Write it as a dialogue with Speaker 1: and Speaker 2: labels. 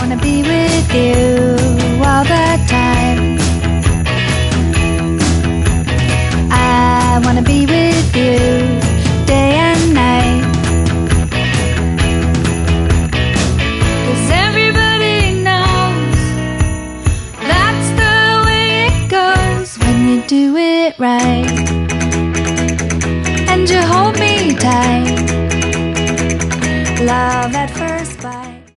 Speaker 1: wanna be with you all the time. I wanna be with you day and night. 'Cause everybody knows that's the way it goes when you do it right. And you hold me tight, love.